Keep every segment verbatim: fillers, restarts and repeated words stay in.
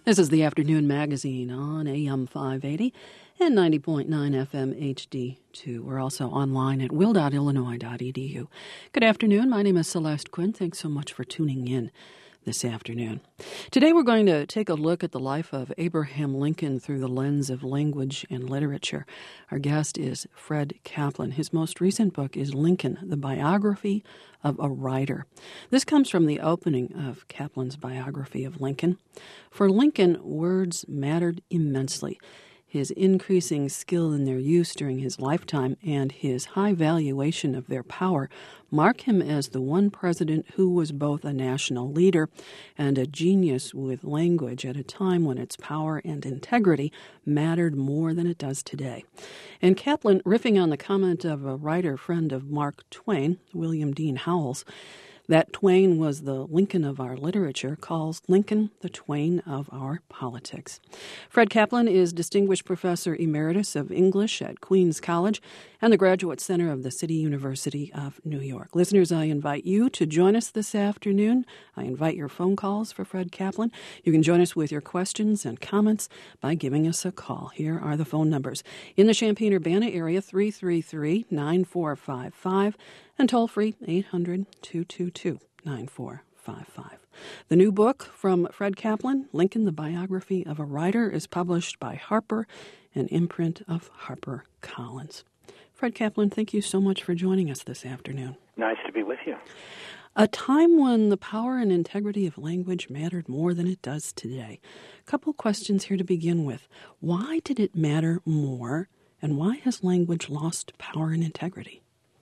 This is the Afternoon Magazine on A M five eighty and ninety point nine F M H D two. We're also online at will dot illinois dot e d u. Good afternoon. My name is Celeste Quinn. Thanks so much for tuning in this afternoon. Today we're going to take a look at the life of Abraham Lincoln through the lens of language and literature. Our guest is Fred Kaplan. His most recent book is Lincoln, the Biography of a Writer. This comes from the opening of Kaplan's biography of Lincoln. For Lincoln, words mattered immensely. His increasing skill in their use during his lifetime and his high valuation of their power mark him as the one president who was both a national leader and a genius with language at a time when its power and integrity mattered more than it does today. And Kaplan, riffing on the comment of a writer friend of Mark Twain, William Dean Howells, that Twain was the Lincoln of our literature, calls Lincoln the Twain of our politics. Fred Kaplan is Distinguished Professor Emeritus of English at Queens College and the Graduate Center of the City University of New York. Listeners, I invite you to join us this afternoon. I invite your phone calls for Fred Kaplan. You can join us with your questions and comments by giving us a call. Here are the phone numbers. In the Champaign-Urbana area, three three three, nine four five five, and toll-free eight hundred, two two two, nine four five five. The new book from Fred Kaplan, Lincoln, the Biography of a Writer, is published by Harper, an imprint of HarperCollins. Fred Kaplan, thank you so much for joining us this afternoon. Nice to be with you. A time when the power and integrity of language mattered more than it does today. A couple questions here to begin with. Why did it matter more, and why has language lost power and integrity?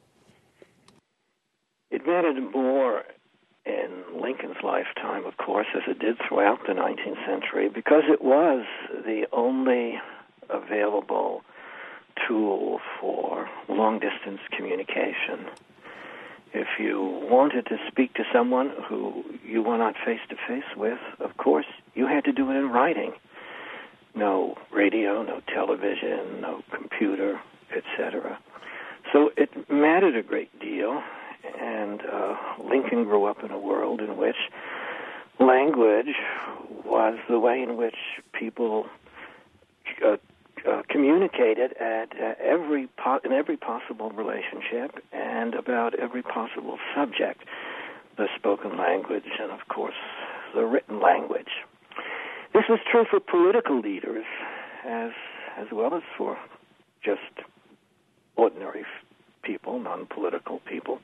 It mattered more in Lincoln's lifetime, of course, as it did throughout the nineteenth century, because it was the only available tool for long-distance communication. If you wanted to speak to someone who you were not face-to-face with, of course, you had to do it in writing. No radio, no television, no computer, et cetera. So it mattered a great deal. And uh, Lincoln grew up in a world in which language was the way in which people uh, uh, communicated at uh, every po- in every possible relationship and about every possible subject, the spoken language and, of course, the written language. This was true for political leaders as as well as for just ordinary people, non-political people.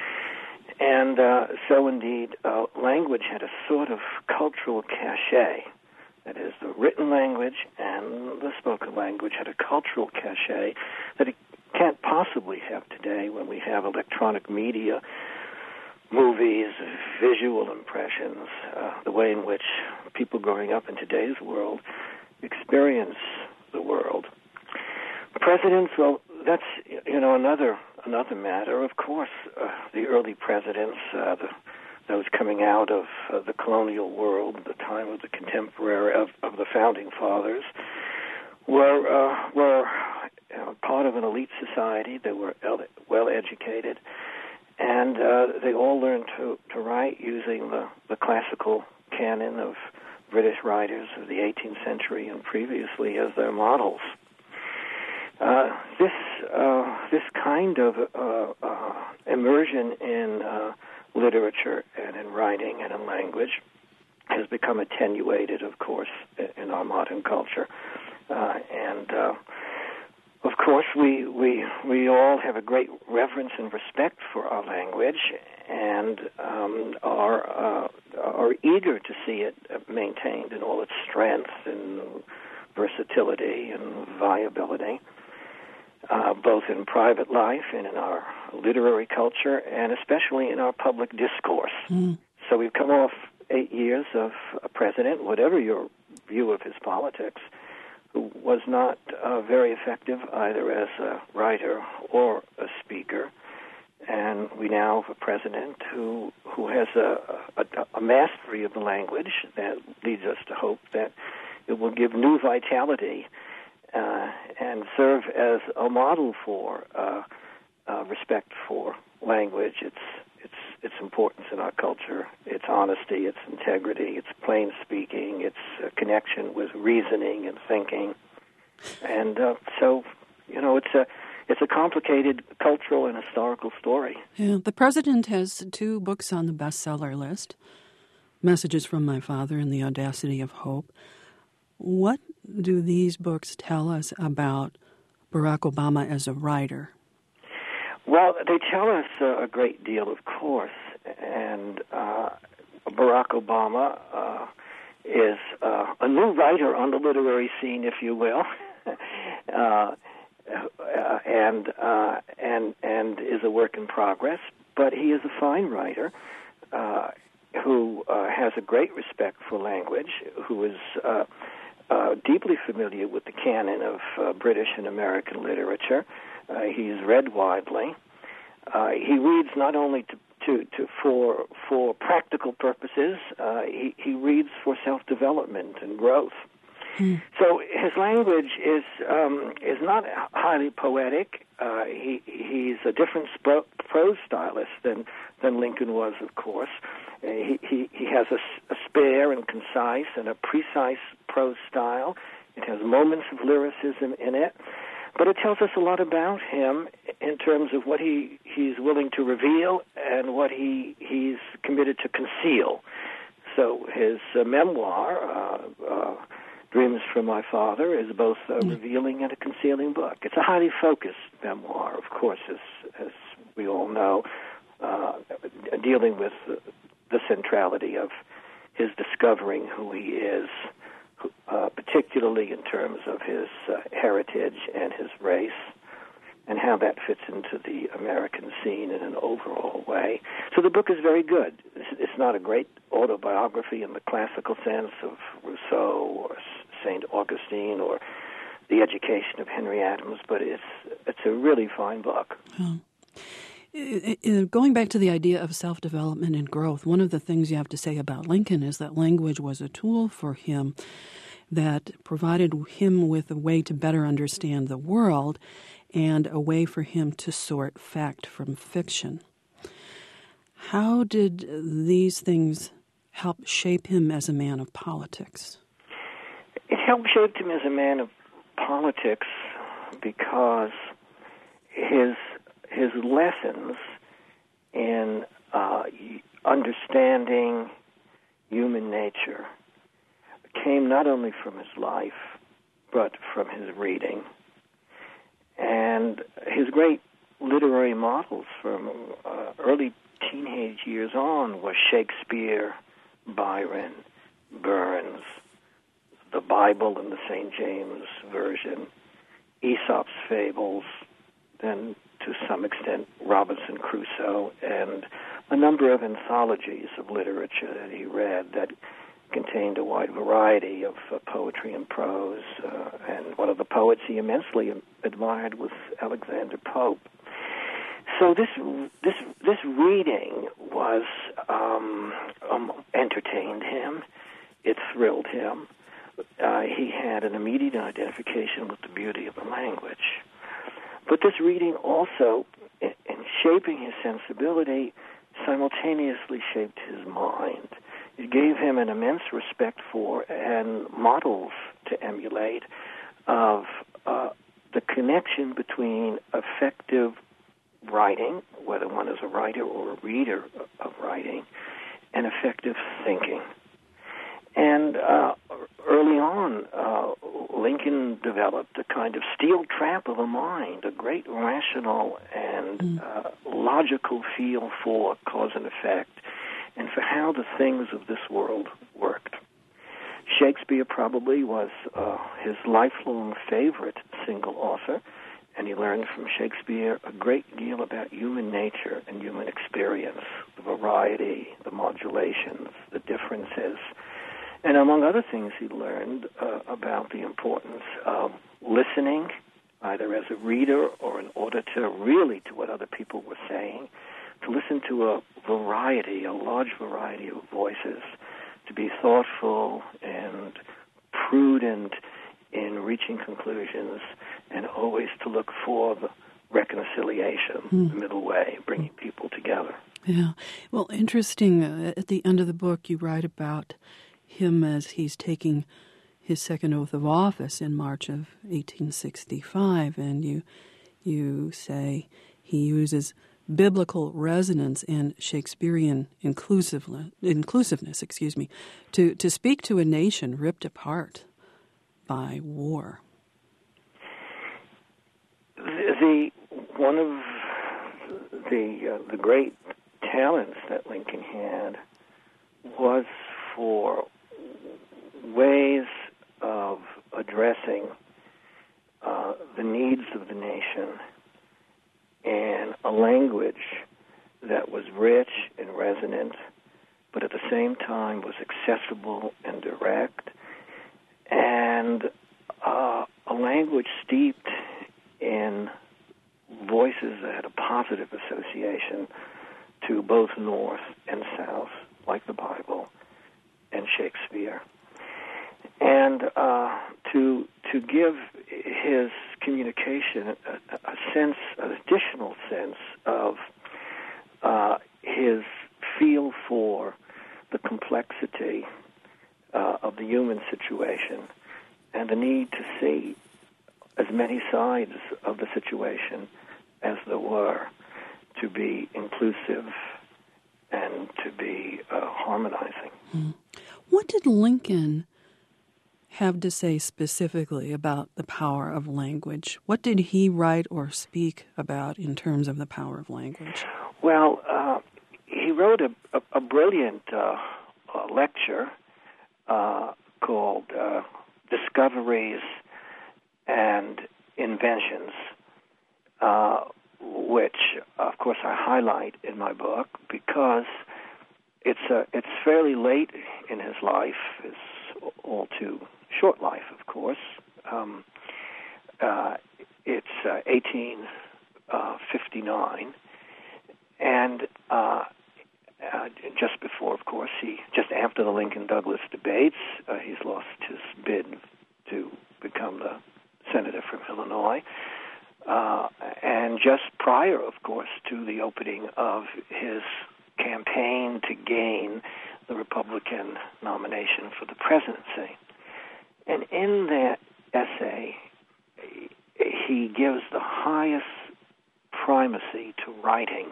And uh, so, indeed, uh, language had a sort of cultural cachet. That is, the written language and the spoken language had a cultural cachet that it can't possibly have today when we have electronic media, movies, visual impressions, uh, the way in which people growing up in today's world experience the world. Presidents, well, that's, you know, another another matter. Of course, uh, the early presidents, uh, the, those coming out of uh, the colonial world, the time of the contemporary of, of the founding fathers, were uh, were you know, part of an elite society. They were well educated, and uh, they all learned to, to write using the, the classical canon of British writers of the eighteenth century and previously as their models. Uh, this uh, this kind of uh, uh, immersion in uh, literature and in writing and in language has become attenuated, of course, in our modern culture. Uh, and, uh, of course, we, we we all have a great reverence and respect for our language and um, are, uh, are eager to see it maintained in all its strength and versatility and viability. Uh, both in private life and in our literary culture, and especially in our public discourse. Mm. So we've come off eight years of a president, whatever your view of his politics, who was not uh, very effective either as a writer or a speaker. And we now have a president who who has a, a, a mastery of the language that leads us to hope that it will give new vitality Uh, and serve as a model for uh, uh, respect for language, its its its importance in our culture, its honesty, its integrity, its plain speaking, its uh, connection with reasoning and thinking. And uh, so, you know, it's a it's a complicated cultural and historical story. Yeah, the president has two books on the bestseller list, Messages from My Father and The Audacity of Hope. What do these books tell us about Barack Obama as a writer? Well, they tell us uh, a great deal, of course, and uh, Barack Obama uh, is uh, a new writer on the literary scene, if you will, uh, uh, and uh, and and is a work in progress. But he is a fine writer uh, who uh, has a great respect for language, who is uh, uh, deeply familiar with the canon of uh, British and American literature. Uh, he's read widely. Uh, he reads not only to, to, to for for practical purposes. Uh, he, he reads for self-development and growth. Hmm. So his language is um, is not highly poetic. Uh, he he's a different sp- prose stylist than than Lincoln was, of course. Uh, he, he he has a, a spare and concise and a precise prose style. It has moments of lyricism in it. But it tells us a lot about him in terms of what he, he's willing to reveal and what he he's committed to conceal. So his uh, memoir, uh, uh, Dreams from My Father, is both a mm. revealing and a concealing book. It's a highly focused memoir, of course, as, as we all know, uh, dealing with the, the centrality of his discovering who he is, Uh, particularly in terms of his uh, heritage and his race, and how that fits into the American scene in an overall way. So the book is very good. It's, it's not a great autobiography in the classical sense of Rousseau or Saint Augustine or The Education of Henry Adams, but it's it's a really fine book. Hmm. Going back to the idea of self-development and growth, one of the things you have to say about Lincoln is that language was a tool for him that provided him with a way to better understand the world and a way for him to sort fact from fiction. How did these things help shape him as a man of politics? It helped shape him as a man of politics because his his lessons in uh, understanding human nature came not only from his life, but from his reading. And his great literary models from uh, early teenage years on were Shakespeare, Byron, Burns, the Bible in the Saint James Version, Aesop's Fables, then to some extent Robinson Crusoe, and a number of anthologies of literature that he read that contained a wide variety of uh, poetry and prose. Uh, and one of the poets he immensely admired was Alexander Pope. So this this this reading was um, um, entertained him. It thrilled him. Uh, he had an immediate identification with the beauty of the language. But this reading also, in, in shaping his sensibility, simultaneously shaped his mind. It gave him an immense respect for and models to emulate of uh, the connection between effective writing, whether one is a writer or a reader of writing, and effective thinking. And uh, early on, uh, Lincoln developed a kind of steel trap of a mind, a great rational and mm. uh, logical feel for cause and effect, and for how the things of this world worked. Shakespeare probably was uh, his lifelong favorite single author, and he learned from Shakespeare a great deal about human nature and human experience, the variety, the modulations, the differences. And among other things, he learned uh, about the importance of listening, either as a reader or an auditor, really to what other people were saying, to listen to a variety, a large variety of voices, to be thoughtful and prudent in reaching conclusions, and always to look for the reconciliation, mm. the middle way, bringing people together. Yeah. Well, interesting. Uh, at the end of the book, you write about him as he's taking his second oath of office in March of eighteen sixty-five, and you you say he uses biblical resonance and Shakespearean inclusiveness, inclusiveness, excuse me, to, to speak to a nation ripped apart by war. The, the one of the uh, the great talents that Lincoln had was for ways of addressing uh, the needs of the nation in a language that was rich and resonant, but at the same time was accessible and direct, and uh, a language steeped in voices that had a positive association to both North and South, like the Bible and Shakespeare. And uh, to to give his communication a, a sense, an additional sense of uh, his feel for the complexity uh, of the human situation and the need to see as many sides of the situation as there were, to be inclusive and to be uh, harmonizing. Mm. What did Lincoln have to say specifically about the power of language? What did he write or speak about in terms of the power of language? Well, uh, he wrote a, a, a brilliant uh, uh, lecture uh, called uh, Discoveries and Inventions, uh, which, of course, I highlight in my book because it's uh, it's fairly late in his life, his all too short life, of course. Um, uh, it's uh, eighteen fifty-nine, and uh, uh, just before, of course, he just after the Lincoln-Douglas debates, uh, he's lost his bid to become the senator from Illinois. Uh, and just prior, of course, to the opening of his campaign to gain the Republican nomination for the presidency. And in that essay, he gives the highest primacy to writing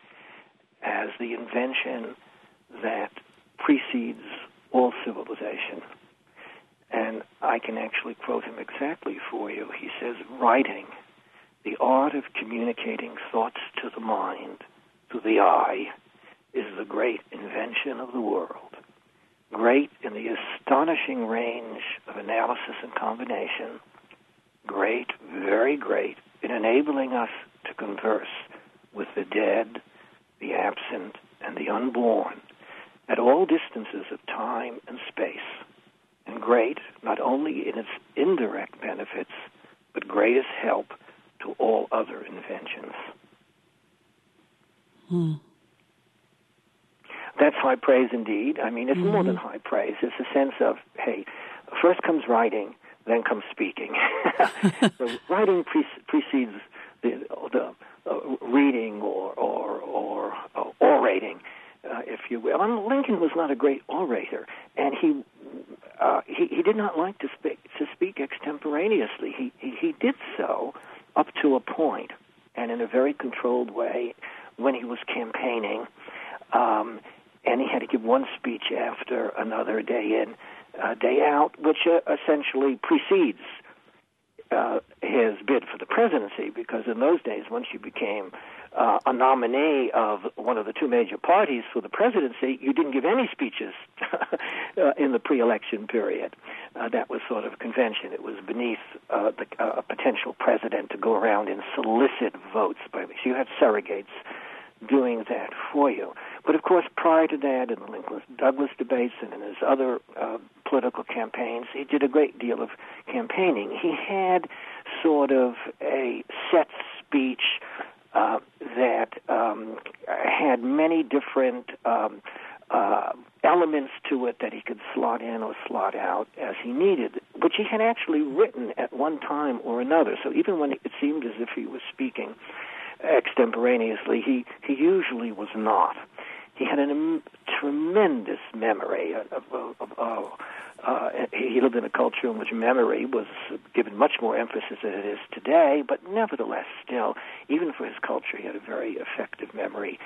as the invention that precedes all civilization. And I can actually quote him exactly for you. He says, writing, the art of communicating thoughts to the mind, to the eye, is the great invention of the world. Great in the astonishing range of analysis and combination. Great, very great, in enabling us to converse with the dead, the absent, and the unborn at all distances of time and space. And great, not only in its indirect benefits, but greatest help to all other inventions. Hmm. That's high praise indeed. I mean, it's mm-hmm. more than high praise. It's a sense of, hey, first comes writing, then comes speaking. So writing pre- precedes the, the uh, reading or or, or uh, orating, uh, if you will. And Lincoln was not a great orator, and he uh, he, he did not like to speak to speak extemporaneously. He, he he did so up to a point, and in a very controlled way when he was campaigning. Um, and he had to give one speech after another, day in, uh, day out, which uh, essentially precedes uh, his bid for the presidency, because in those days, once you became uh, a nominee of one of the two major parties for the presidency, you didn't give any speeches uh, in the pre-election period. Uh, that was sort of convention. It was beneath uh, the, uh, a potential president to go around and solicit votes. By, so you had surrogates doing that for you. But, of course, prior to that, in the Lincoln-Douglas debates and in his other uh, political campaigns, he did a great deal of campaigning. He had sort of a set speech uh, that um, had many different um, uh, elements to it that he could slot in or slot out as he needed, which he had actually written at one time or another. So even when it seemed as if he was speaking extemporaneously. He, he usually was not. He had a um, tremendous memory. Of, of, of, of, uh, he lived in a culture in which memory was given much more emphasis than it is today, but nevertheless, still, even for his culture, he had a very effective memory.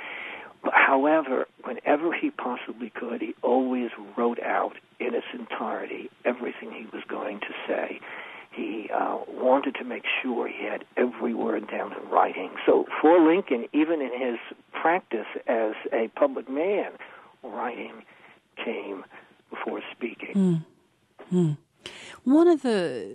However, whenever he possibly could, he always wrote out in its entirety everything he was going to say. He uh, wanted to make sure he had every word down in writing. So for Lincoln, even in his practice as a public man, writing came before speaking. Mm. Mm. One of the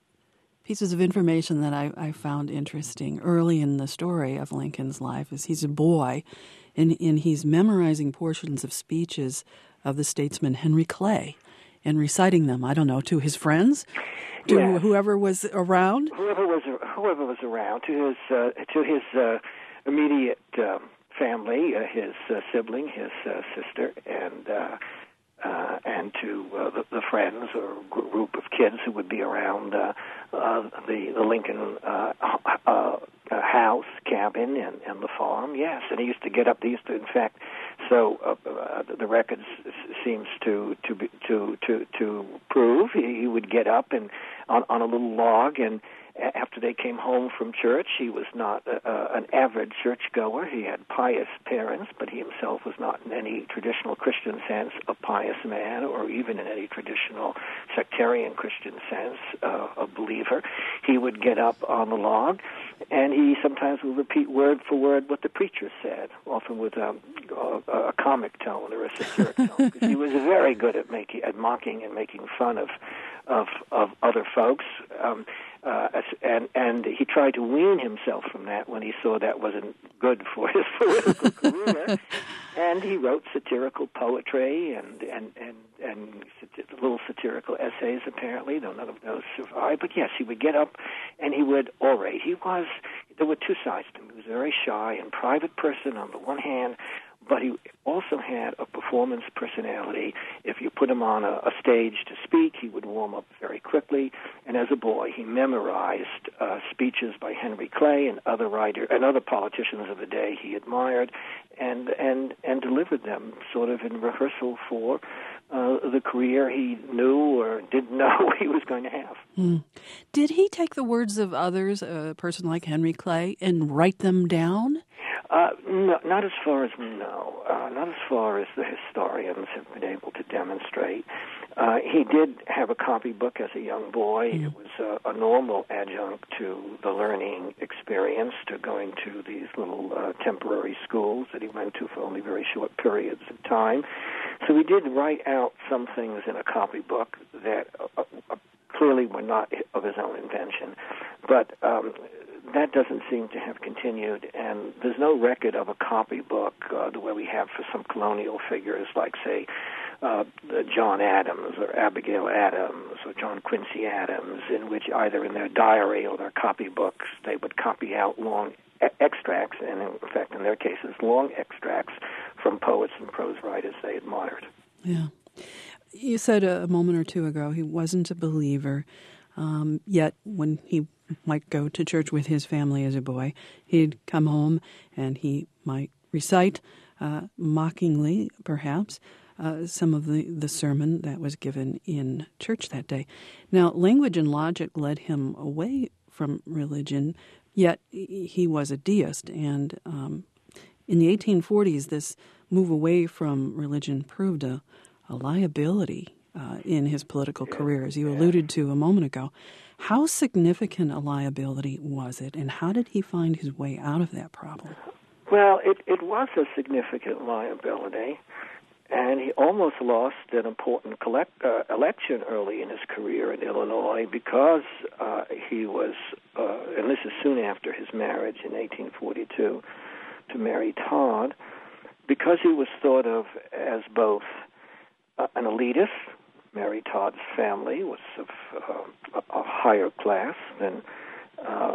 pieces of information that I, I found interesting early in the story of Lincoln's life is he's a boy, and, and he's memorizing portions of speeches of the statesman Henry Clay and reciting them, I don't know, to his friends, to yes. whoever was around? Whoever was whoever was around, to his, uh, to his uh, immediate um, family, uh, his uh, sibling, his uh, sister, and uh, uh, and to uh, the, the friends or group of kids who would be around uh, uh, the, the Lincoln uh, uh, house, cabin, and, and the farm, yes. And he used to get up, they used to, in fact, so uh, uh, the records seems to to be, to to to prove he, he would get up and on, on a little log, and after they came home from church, he was not uh, uh, an avid churchgoer. He had pious parents, but he himself was not in any traditional Christian sense a pious man, or even in any traditional sectarian Christian sense uh, a believer. He would get up on the log, and he sometimes would repeat word for word what the preacher said, often with um, a, a comic tone or a satiric tone, because he was very good at making, at mocking and making fun of of, of other folks. Um, Uh, and and he tried to wean himself from that when he saw that wasn't good for his political career. And he wrote satirical poetry and and and, and little satirical essays, apparently, though none of those survived. But yes, he would get up and he would orate. He was, there were two sides to him. He was a very shy and private person on the one hand, but he also had a performance personality. If you put him on a, a stage to speak, he would warm up very quickly. And as a boy, he memorized uh, speeches by Henry Clay and other writers and other politicians of the day he admired, and and and delivered them sort of in rehearsal for uh, the career he knew or didn't know he was going to have. Mm. Did he take the words of others, a person like Henry Clay, and write them down? Uh, no, not as far as we know, uh, not as far as the historians have been able to demonstrate. Uh, he did have a copybook as a young boy. Mm. It was a, a normal adjunct to the learning experience, to going to these little uh, temporary schools that he went to for only very short periods of time. So he did write out some things in a copybook that uh, uh, clearly were not of his own invention. But um, that doesn't seem to have continued, and there's no record of a copybook uh, the way we have for some colonial figures like, say, uh, John Adams or Abigail Adams or John Quincy Adams, in which either in their diary or their copybooks they would copy out long e- extracts, and in fact in their cases long extracts from poets and prose writers they admired. Yeah. You said a moment or two ago he wasn't a believer, um, yet when he might go to church with his family as a boy, he'd come home and he might recite, uh, mockingly perhaps, uh, some of the, the sermon that was given in church that day. Now, language and logic led him away from religion, yet he was a deist. And um, in the eighteen forties, this move away from religion proved a, a liability uh, in his political career, as you alluded to a moment ago. How significant a liability was it, and how did he find his way out of that problem? Well, it, it was a significant liability, and he almost lost an important collect, uh, election early in his career in Illinois because uh, he was, uh, and this is soon after his marriage in eighteen forty-two to Mary Todd, because he was thought of as both uh, an elitist. Mary Todd's family was of uh, a higher class than uh, uh,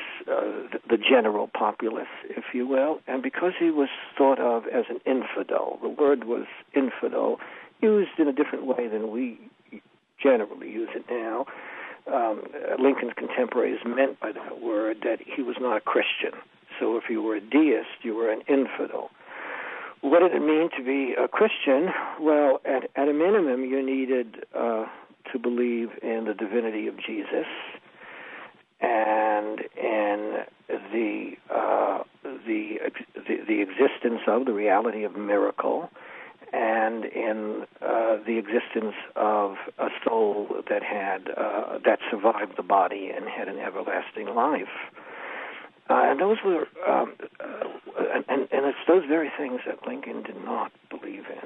the general populace, if you will, and because he was thought of as an infidel. The word was infidel, used in a different way than we generally use it now. Um, Lincoln's contemporaries meant by that word that he was not a Christian. So if you were a deist, you were an infidel. What did it mean to be a Christian? Well, at, at a minimum, you needed uh, to believe in the divinity of Jesus and in the, uh, the the the existence of the reality of miracle, and in uh, the existence of a soul that had uh, that survived the body and had an everlasting life. Uh, and those were, um, uh, and, and it's those very things that Lincoln did not believe in.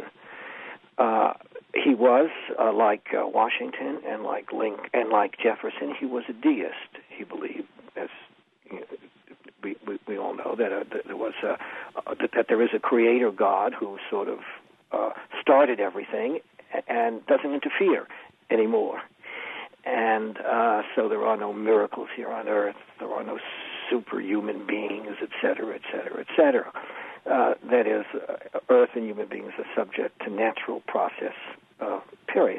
Uh, he was uh, like uh, Washington and like Link and like Jefferson. He was a deist. He believed, as you know, we, we we all know, that, uh, that there was a, uh, that, that there is a creator God who sort of uh, started everything and doesn't interfere anymore. And uh, so there are no miracles here on earth. There are no superhuman beings, et cetera, et cetera, et cetera. Uh, that is, uh, earth and human beings are subject to natural process, uh, period.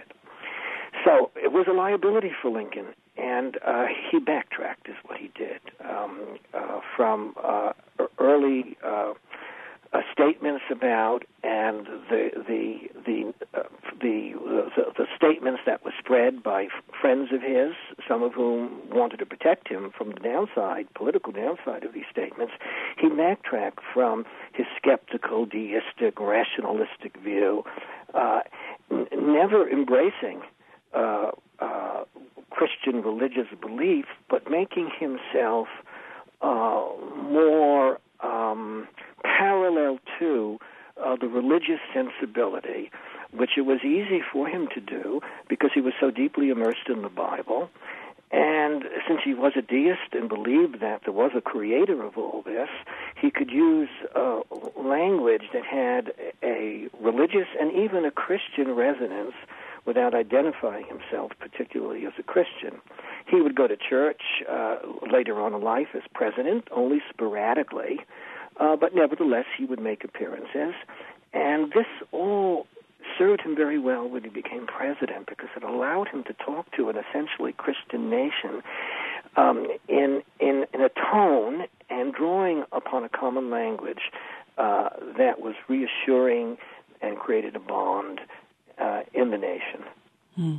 So it was a liability for Lincoln, and uh, he backtracked is what he did. Um, uh, from uh, early uh, uh, statements about and the the the, uh, the the the statements that were spread by f- friends of his, some of whom wanted to protect him from the downside, political downside of these statements, he backtracked from his skeptical, deistic, rationalistic view, uh, n- never embracing uh, uh, Christian religious belief, but making himself uh, more um, parallel to uh, the religious sensibility, which it was easy for him to do because he was so deeply immersed in the Bible. And since he was a deist and believed that there was a creator of all this, he could use uh, language that had a religious and even a Christian resonance without identifying himself particularly as a Christian. He would go to church uh, later on in life as president, only sporadically, uh, but nevertheless he would make appearances. And this all served him very well when he became president because it allowed him to talk to an essentially Christian nation um, in, in in a tone and drawing upon a common language uh, that was reassuring and created a bond uh, in the nation. Hmm.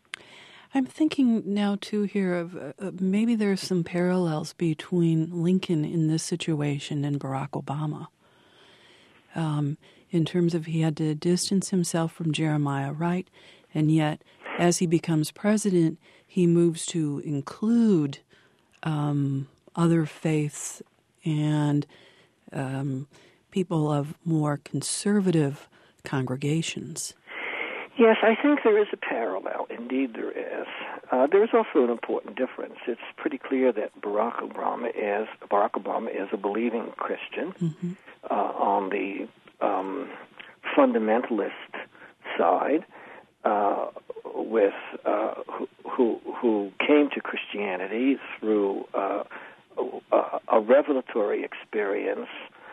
I'm thinking now, too, here of uh, maybe there's some parallels between Lincoln in this situation and Barack Obama. Um, in terms of he had to distance himself from Jeremiah Wright, and yet as he becomes president, he moves to include um, other faiths and um, people of more conservative congregations. Yes, I think there is a parallel. Indeed, there is. Uh, there is also an important difference. It's pretty clear that Barack Obama is Barack Obama is a believing Christian mm-hmm. uh, on the um, fundamentalist side, uh, with uh, who, who who came to Christianity through uh, a, a revelatory experience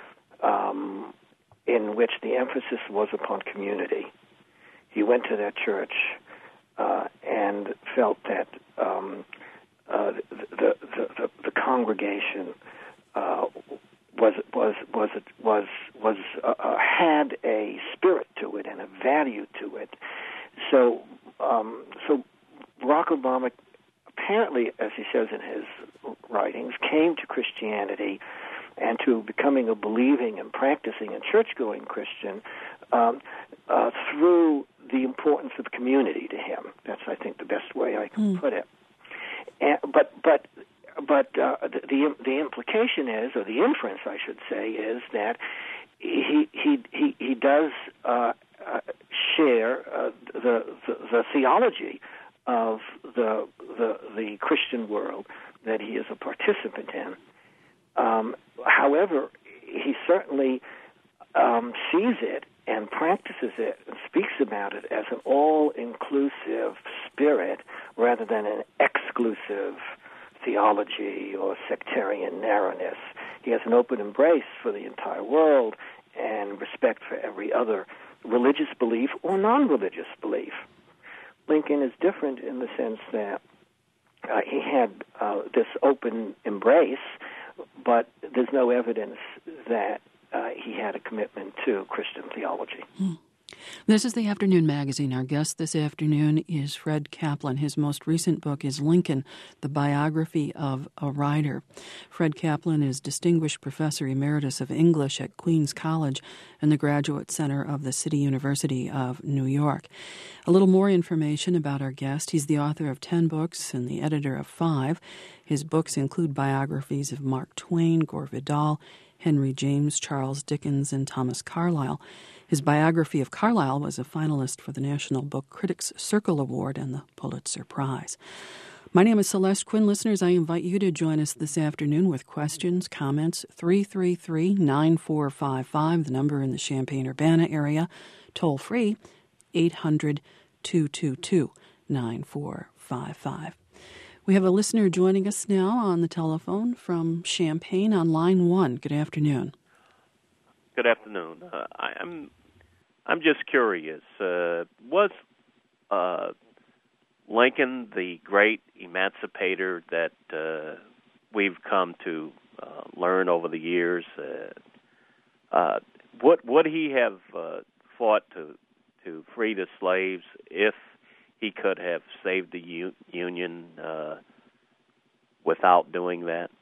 um, in which the emphasis was upon community. He went to that church uh, and felt that um, uh, the, the, the the congregation uh, was was was was was uh, uh, had a spirit to it and a value to it. So um, so Barack Obama apparently, as he says in his writings, came to Christianity and to becoming a believing and practicing and church-going Christian um, uh, through the importance of community to him. That's, I think, the best way I can mm. put it. And, but but but uh, the, the the implication is, or the inference, I should say, is that he he he he does uh, uh, share uh, the, the the theology of the the the Christian world that he is a participant in. Um, however, he certainly um, sees it and practices it and speaks about it as an all-inclusive spirit rather than an exclusive theology or sectarian narrowness. He has an open embrace for the entire world and respect for every other religious belief or non-religious belief. Lincoln is different in the sense that uh, he had uh, this open embrace, but there's no evidence that uh, he had a commitment to Christian theology. Hmm. This is the Afternoon Magazine. Our guest this afternoon is Fred Kaplan. His most recent book is Lincoln, the Biography of a Writer. Fred Kaplan is Distinguished Professor Emeritus of English at Queens College and the Graduate Center of the City University of New York. A little more information about our guest. He's the author of ten books and the editor of five. His books include biographies of Mark Twain, Gore Vidal, Henry James, Charles Dickens, and Thomas Carlyle. His biography of Carlyle was a finalist for the National Book Critics Circle Award and the Pulitzer Prize. My name is Celeste Quinn. Listeners, I invite you to join us this afternoon with questions, comments, three three three, nine four five five, the number in the Champaign-Urbana area, toll free, eight hundred, two two two, nine four five five. We have a listener joining us now on the telephone from Champaign on line one. Good afternoon. Good afternoon. Uh, I, I'm I'm just curious. Uh, was uh, Lincoln the great emancipator that uh, we've come to uh, learn over the years? Uh, uh, would would he have uh, fought to to free the slaves if he could have saved the u- Union uh, without doing that?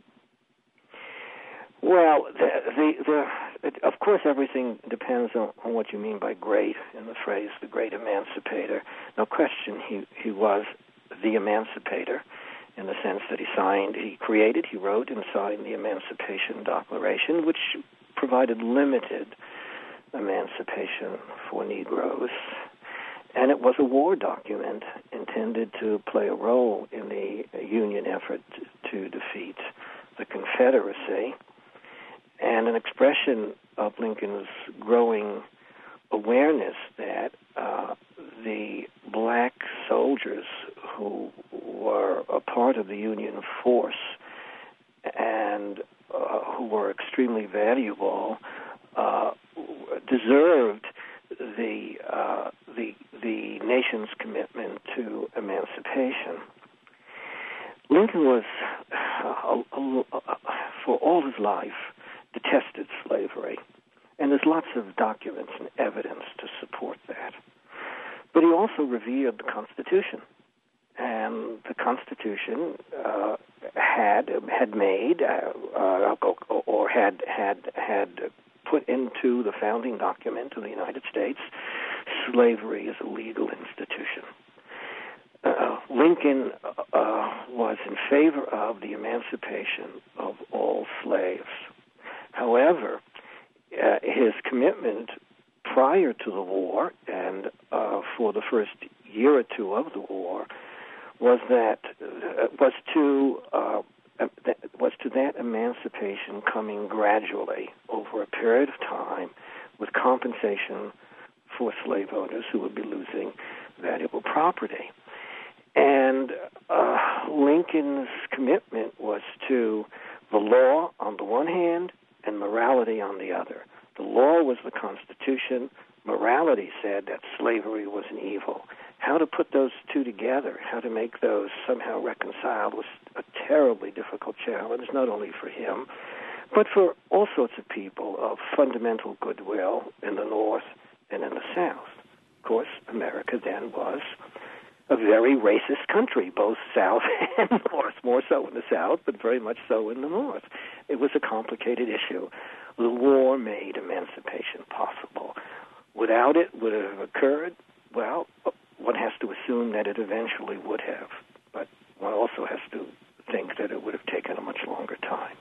Well, the, the, the, it, of course, everything depends on, on what you mean by great in the phrase "the great emancipator." No question, he he was the emancipator in the sense that he signed, he created, he wrote, and signed the Emancipation Declaration, which provided limited emancipation for Negroes. And it was a war document intended to play a role in the Union effort to defeat the Confederacy, and an expression of Lincoln's growing awareness that uh, the black soldiers who were a part of the Union force and uh, who were extremely valuable uh, deserved the uh, the the nation's commitment to emancipation. Lincoln was, uh, uh, uh, for all his life, detested slavery, and there's lots of documents and evidence to support that. But he also revered the Constitution, and the Constitution uh, had had made uh, uh, or had had had put into the founding document of the United States slavery as a legal institution. Uh, Lincoln uh, was in favor of the emancipation of all slaves. However, uh, his commitment prior to the war and uh, for the first year or two of the war was that uh, was to uh, that was to that emancipation coming gradually over a period of time, with compensation for slave owners who would be losing valuable property. And uh, Lincoln's commitment was to the law on the one hand and morality on the other. The law was the Constitution. Morality said that slavery was an evil. How to put those two together, how to make those somehow reconciled, was a terribly difficult challenge, not only for him, but for all sorts of people of fundamental goodwill in the North and in the South. Of course, America then was a very racist country, both South and North, more so in the South, but very much so in the North. It was a complicated issue. The war made emancipation possible. Without it, would it have occurred? Well, one has to assume that it eventually would have, but one also has to think that it would have taken a much longer time.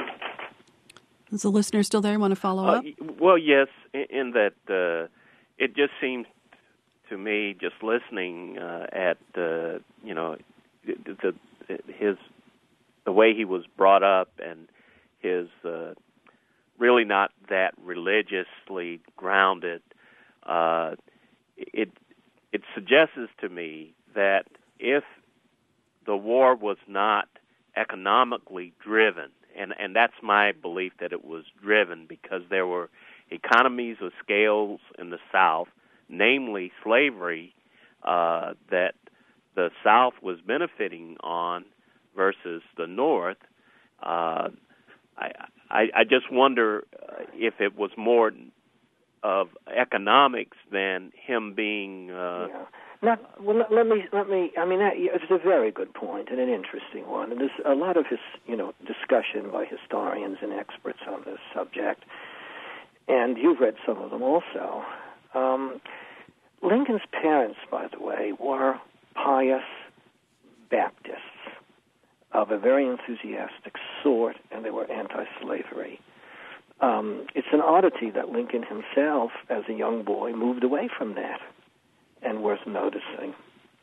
Is the listener still there? Want to follow uh, up? Well, yes, in, in that uh, it just seems to me, just listening uh, at uh, you know the, the his the way he was brought up and his uh, really not that religiously grounded. Uh, it it suggests to me that if the war was not economically driven, and, and that's my belief that it was driven because there were economies of scales in the South, namely slavery, uh, that the South was benefiting on versus the North. Uh, I, I, I just wonder uh, if it was more of economics than him being. Uh, yeah. Not, well, let me, let me, I mean, that, it's a very good point and an interesting one. And there's a lot of his, you know, discussion by historians and experts on this subject. And you've read some of them also. Um, Lincoln's parents, by the way, were pious Baptists of a very enthusiastic sort, and they were anti-slavery. Um, it's an oddity that Lincoln himself, as a young boy, moved away from that, and worth noticing.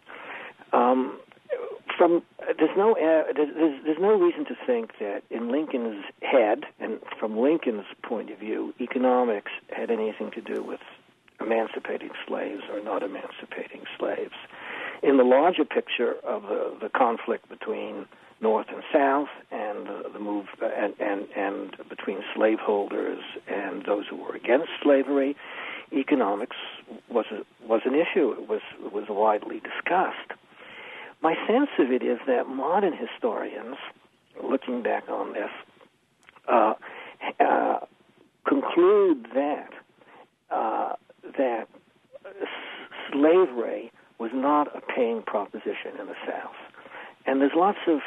Um, from there's no uh, there's, there's no reason to think that in Lincoln's head, and from Lincoln's point of view, economics had anything to do with emancipating slaves or not emancipating slaves. In the larger picture of the, the conflict between North and South, and the, the move, uh, and, and and between slaveholders and those who were against slavery, economics was a, was an issue. It was was widely discussed. My sense of it is that modern historians, looking back on this, uh, uh, conclude that uh, that slavery was not a paying proposition in the South, and there's lots of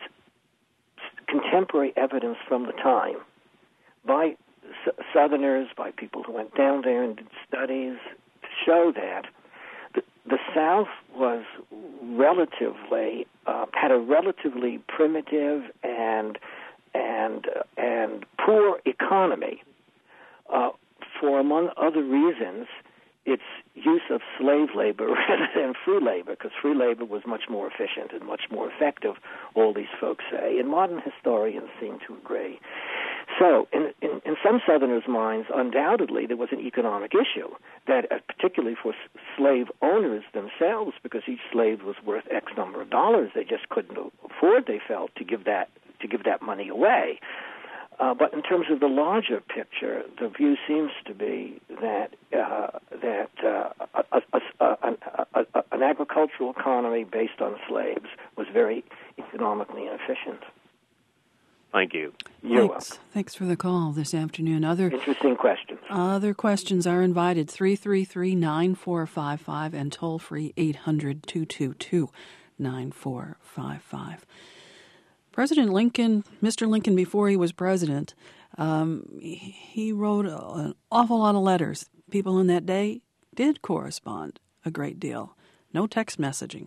contemporary evidence from the time by s- Southerners, by people who went down there and did studies, to show that the, the South was relatively uh, had a relatively primitive and and uh, and poor economy uh, for, among other reasons, its use of slave labor rather than free labor, because free labor was much more efficient and much more effective, all these folks say, and modern historians seem to agree. So in, in, in some Southerners' minds, undoubtedly, there was an economic issue, that uh, particularly for s- slave owners themselves, because each slave was worth X number of dollars, they just couldn't afford, they felt, to give that to give that money away. Uh, but in terms of the larger picture, the view seems to be that uh, that uh, a, a, a, a, a, an agricultural economy based on slaves was very economically inefficient. Thank you. You're Thanks. welcome. Thanks for the call this afternoon. Other Interesting questions. Other questions are invited, three three three, nine four five five and toll-free eight hundred, two two two, nine four five five. President Lincoln, Mister Lincoln, before he was president, um, he wrote an awful lot of letters. People in that day did correspond a great deal. No text messaging.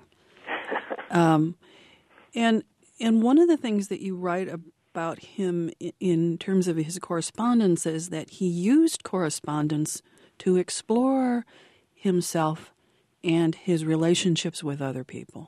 um, and and one of the things that you write about him in terms of his correspondence is that he used correspondence to explore himself and his relationships with other people.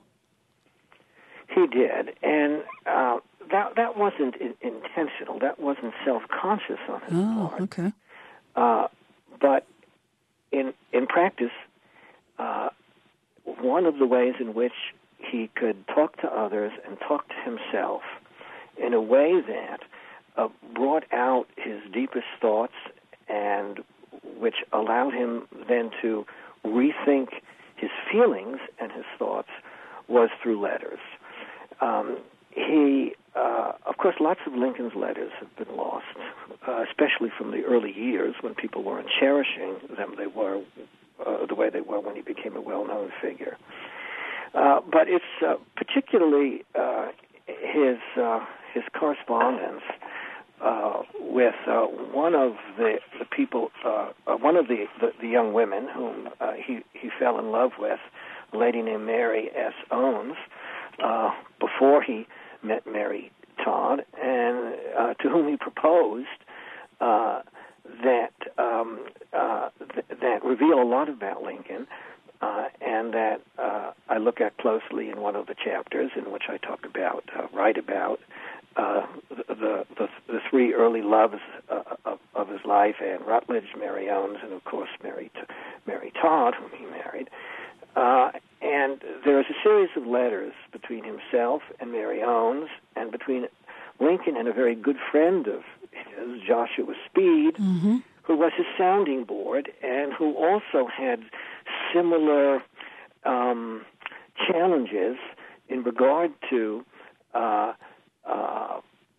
He did, and uh, that that wasn't in, intentional. That wasn't self-conscious on his Oh, part. okay. Uh, but in in practice, uh, one of the ways in which he could talk to others and talk to himself in a way that uh, brought out his deepest thoughts and which allowed him then to rethink his feelings and his thoughts was through letters. Um, he, uh, of course, lots of Lincoln's letters have been lost, uh, especially from the early years when people weren't cherishing them. They were uh, the way they were when he became a well-known figure. Uh, but it's uh, particularly uh, his uh, his correspondence uh, with uh, one of the the people, uh, uh, one of the, the, the young women whom uh, he he fell in love with, a lady named Mary S. Owens. Uh, before he met Mary Todd, and uh, to whom he proposed uh, that um, uh, th- that reveal a lot about Lincoln, uh, and that uh, I look at closely in one of the chapters in which I talk about, uh, write about uh, the, the the three early loves uh, of, of his life: Anne Rutledge, Mary Owens, and of course Mary T- Mary Todd, whom he married. Uh, and there is a series of letters between himself and Mary Owens, and between Lincoln and a very good friend of his, Joshua Speed, Mm-hmm. who was his sounding board, and who also had similar um, challenges in regard to uh, uh,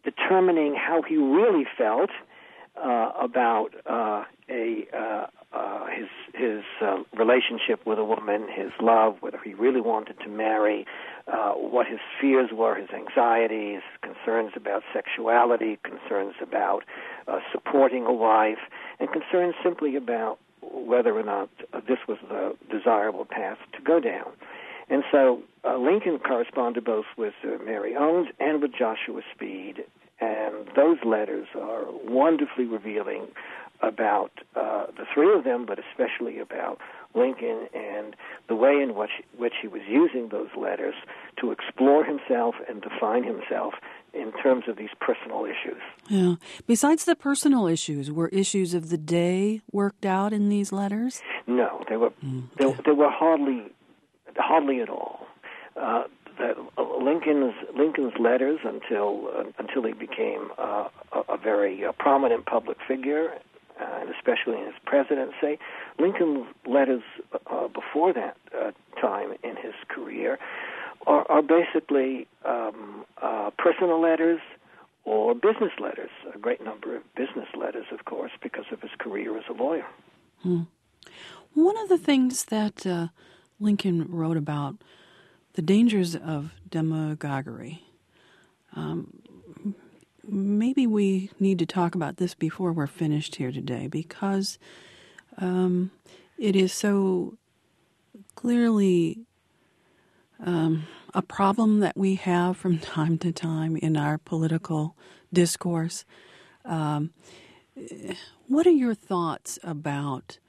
determining how he really felt uh, about uh, a uh, uh, his his uh, relationship with a woman, his love, whether he really wanted to marry, uh, what his fears were, his anxieties, concerns about sexuality, concerns about uh, supporting a wife, and concerns simply about whether or not uh, this was the desirable path to go down. And so uh, Lincoln corresponded both with uh, Mary Owens and with Joshua Speed, and those letters are wonderfully revealing about uh, the three of them, but especially about Lincoln and the way in which, which he was using those letters to explore himself and define himself in terms of these personal issues. Yeah. Besides the personal issues, were issues of the day worked out in these letters? No, they were mm, okay. they, they were hardly hardly at all. Uh, the, uh, Lincoln's Lincoln's letters until uh, until he became uh, a, a very uh, prominent public figure, uh, and especially in his presidency. Lincoln's letters uh, before that uh, time in his career are, are basically um, uh, personal letters or business letters, a great number of business letters, of course, because of his career as a lawyer. Hmm. One of the things that uh, Lincoln wrote about, the dangers of demagoguery. Um, maybe we need to talk about this before we're finished here today, because um, it is so clearly um, a problem that we have from time to time in our political discourse. Um, what are your thoughts about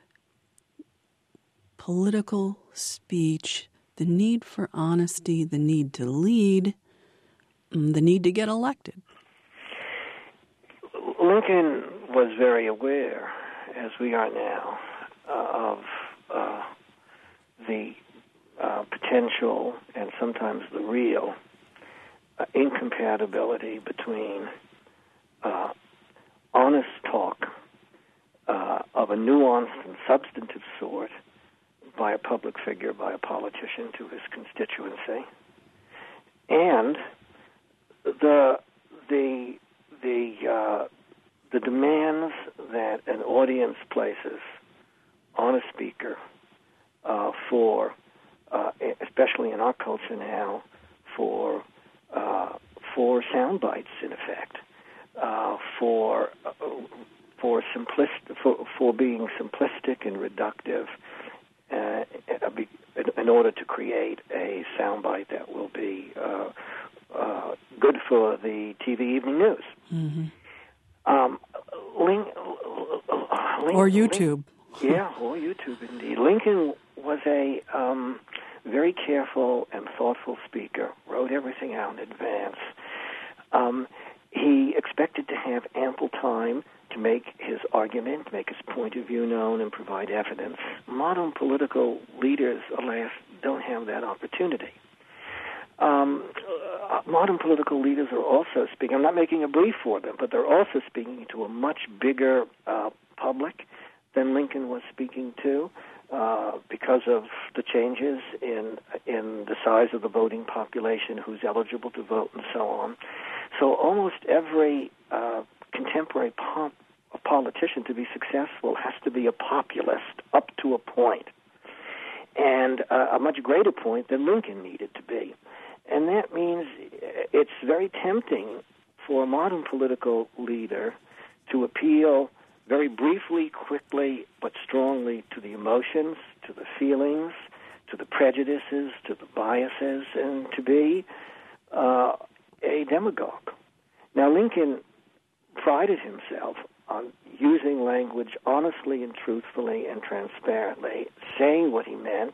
political speech, the need for honesty, the need to lead, the need to get elected? Lincoln was very aware, as we are now, uh, of uh, the uh, potential and sometimes the real uh, incompatibility between uh, honest talk uh, of a nuanced and substantive sort by a public figure, by a politician to his constituency, and the the the uh, the demands that an audience places on a speaker uh, for, uh, especially in our culture now, for uh, for sound bites, in effect, uh, for uh, for simplist for for being simplistic and reductive. Uh, in order to create a soundbite that will be uh, uh, good for the T V evening news. Mm-hmm. Um, Link, Link, or YouTube. Link, yeah, or YouTube, indeed. Lincoln was a um, very careful and thoughtful speaker, wrote everything out in advance. Um, he expected to have ample time to make his argument, make his point of view known, and provide evidence. Modern political leaders, alas, don't have that opportunity. Um, uh, modern political leaders are also speaking. I'm not making a brief for them, but they're also speaking to a much bigger uh, public than Lincoln was speaking to uh, because of the changes in in the size of the voting population, who's eligible to vote, and so on. So almost every uh, contemporary pop, a politician to be successful has to be a populist up to a point, and uh, a much greater point than Lincoln needed to be. And that means it's very tempting for a modern political leader to appeal very briefly, quickly, but strongly to the emotions, to the feelings, to the prejudices, to the biases, and to be uh, a demagogue. Now, Lincoln prided himself on using language honestly and truthfully and transparently, saying what he meant,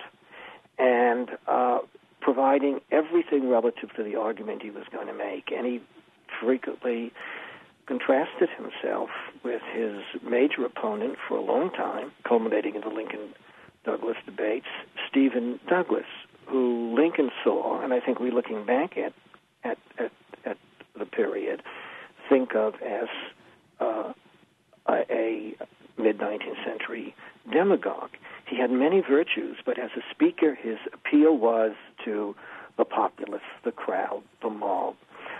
and uh, providing everything relative to the argument he was going to make. And he frequently contrasted himself with his major opponent for a long time, culminating in the Lincoln-Douglas debates, Stephen Douglas, who Lincoln saw, and I think we're looking back at at, at, at the period, think of as uh, a, a mid-nineteenth century demagogue. He had many virtues, but as a speaker, his appeal was to the populace, the crowd, the mob.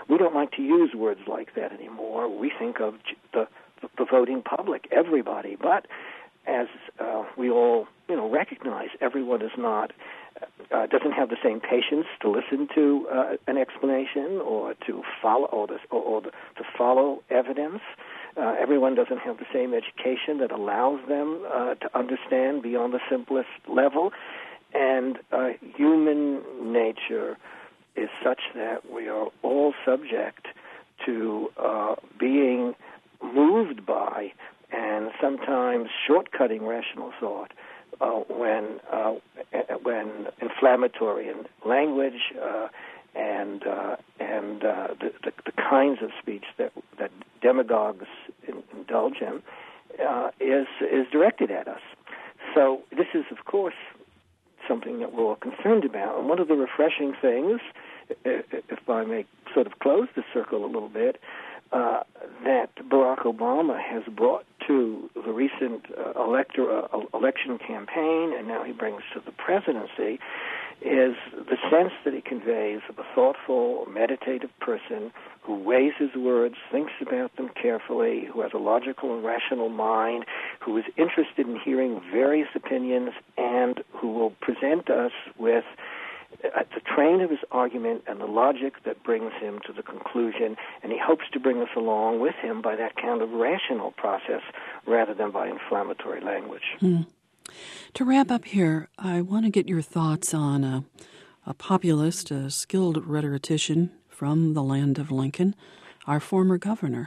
we don't like to use words like that anymore. We think of the, the voting public, everybody. But as uh, we all, you know, recognize, everyone is not uh, doesn't have the same patience to listen to uh, an explanation or to follow or, the, or, or the, to follow evidence. Uh, everyone doesn't have the same education that allows them uh, to understand beyond the simplest level. And uh, human nature is such that we are all subject to uh, being moved by and sometimes shortcutting rational thought uh, when uh, when inflammatory in language uh, and uh, and uh, the, the, the kinds of speech that that demagogues indulge in uh, is is directed at us. So this is, of course, something that we're all concerned about. And one of the refreshing things, if I may sort of close the circle a little bit, uh, that Barack Obama has brought to the recent uh, elector, uh, election campaign, and now he brings to the presidency, is the sense that he conveys of a thoughtful, meditative person who weighs his words, thinks about them carefully, who has a logical and rational mind, who is interested in hearing various opinions, and who will present us with uh, the train of his argument and the logic that brings him to the conclusion, and he hopes to bring us along with him by that kind of rational process rather than by inflammatory language. Hmm. To wrap up here, I want to get your thoughts on a, a populist, a skilled rhetorician from the land of Lincoln, our former governor.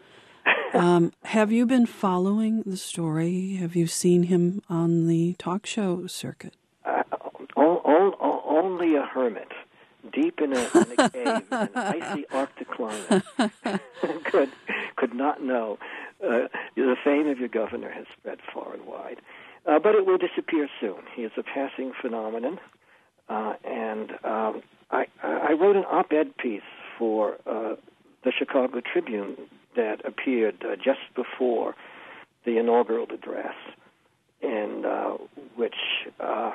Um, have you been following the story? Have you seen him on the talk show circuit? Uh, all, all, all, only a hermit, deep in a, in a cave, in an icy Arctic climate, could could not know. Uh, the fame of your governor has spread far and wide. Uh, but it will disappear soon. He is a passing phenomenon. Uh, and um, I, I wrote an op-ed piece for uh, the Chicago Tribune that appeared uh, just before the inaugural address, in uh, which uh,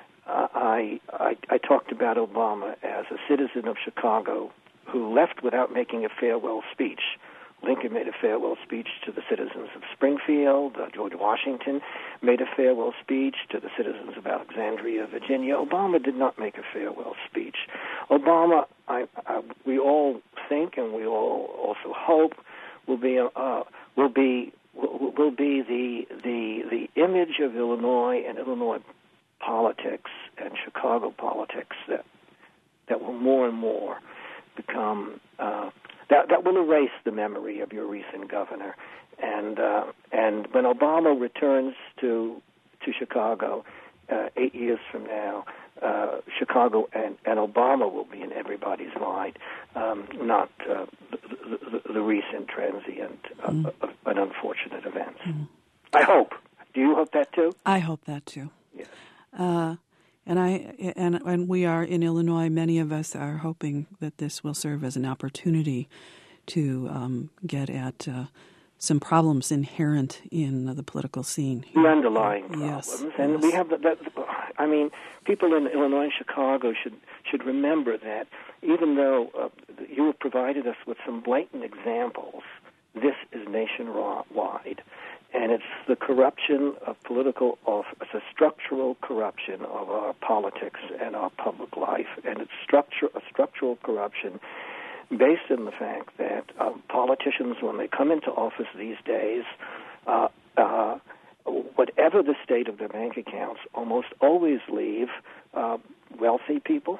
I, I, I talked about Obama as a citizen of Chicago who left without making a farewell speech. Lincoln made a farewell speech to the citizens of Springfield. Uh, George Washington made a farewell speech to the citizens of Alexandria, Virginia. Obama did not make a farewell speech. Obama, I, I, we all think and we all also hope, will be uh, will be will, will be the the the image of Illinois and Illinois politics and Chicago politics that that will more and more become. Uh, That, that will erase the memory of your recent governor, and uh, and when Obama returns to to Chicago uh, eight years from now, uh, Chicago and, and Obama will be in everybody's mind, um, not uh, the, the, the recent transient uh, mm. of an unfortunate event. Mm. I hope. Do you hope that too? I hope that too. Yes. Uh, And I and and we are in Illinois. Many of us are hoping that this will serve as an opportunity to um, get at uh, some problems inherent in the political scene. The underlying problems, yes, and yes. we have that, that. I mean, people in Illinois and Chicago should should remember that even though uh, you have provided us with some blatant examples, this is nationwide. And it's the corruption of political, of it's a structural corruption of our politics and our public life, and it's structure a structural corruption based on the fact that uh, politicians, when they come into office these days, uh, uh, whatever the state of their bank accounts, almost always leave uh, wealthy people,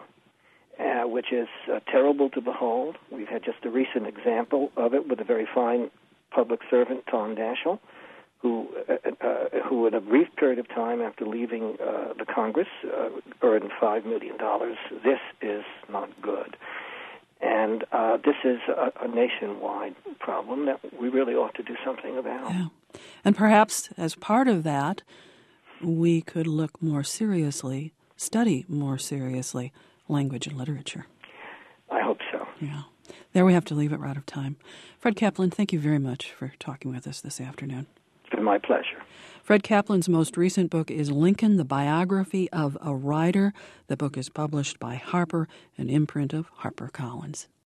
uh, which is uh, terrible to behold. We've had just a recent example of it with a very fine public servant, Tom Daschle, who, uh, uh, who in a brief period of time after leaving uh, the Congress, uh, earned five million dollars. This is not good. And uh, this is a, a nationwide problem that we really ought to do something about. Yeah. And perhaps as part of that, we could look more seriously, study more seriously language and literature. I hope so. Yeah. There we have to leave it. We're out of time. Fred Kaplan, thank you very much for talking with us this afternoon. It's been my pleasure. Fred Kaplan's most recent book is Lincoln, the Biography of a Writer. The book is published by Harper, an imprint of HarperCollins.